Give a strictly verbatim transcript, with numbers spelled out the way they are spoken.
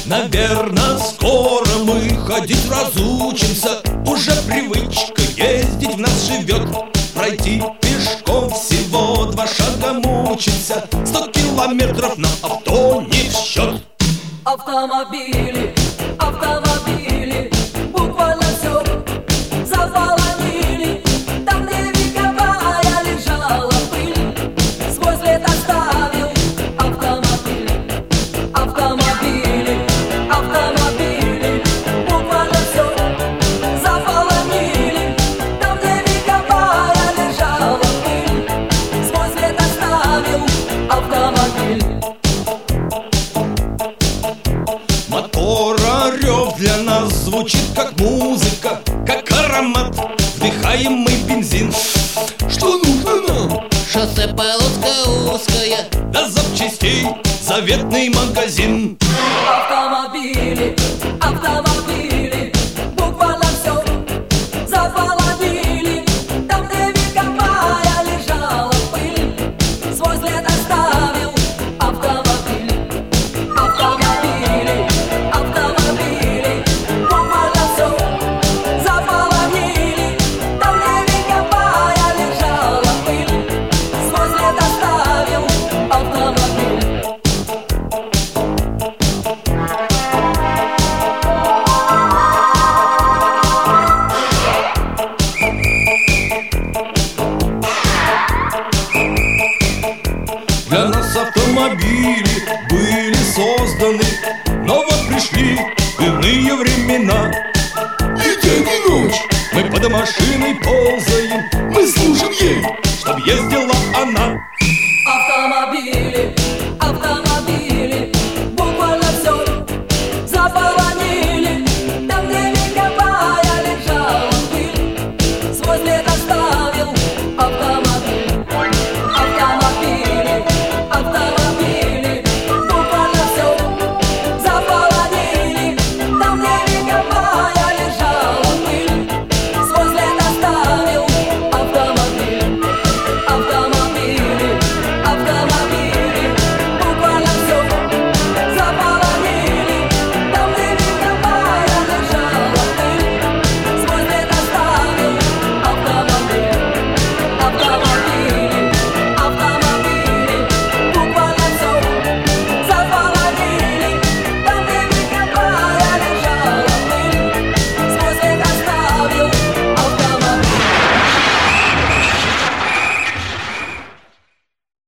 Наверно, скоро мы ходить разучимся. Уже привычка ездить в нас живет. Пройти пешком всего два шага мучимся. Сто километров на авто не в счет. Автомобили, автомобили, буквально все заполонили. Там, где вековая лежала пыль, свой след оставил автомобиль. Автомобили, автомобили, буквально все заполонили. Там, где вековая лежала пыль, свой след оставил автомобиль. Мотора рев для нас звучит как музыка, как аромат вдыхаемый бензин. Что нужно нам? Шоссе полоска узкая, До запчастей заветный магазин. Автомобили, автомобили, буквально все заполонили. Там, где вековая лежала пыль, свой след оставил автомобиль. Автомобили, автомобили, буквально все заполонили. Там, где вековая лежала пыль, свой след оставил автомобиль. Для нас автомобили были созданы, но вот пришли иные времена. И день и ночь мы под машиной ползаем,